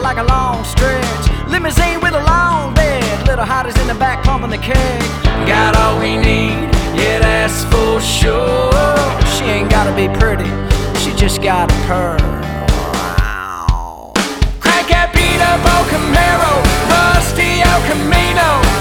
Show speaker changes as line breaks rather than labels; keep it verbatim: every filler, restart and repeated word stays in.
like a long stretch. Limousine with a long bed, little hotties in the back pumping the keg. Got all we need, yeah, that's for sure. She ain't gotta be pretty, she just got a purr. Crank that beat up old Camaro, rusty El Camino.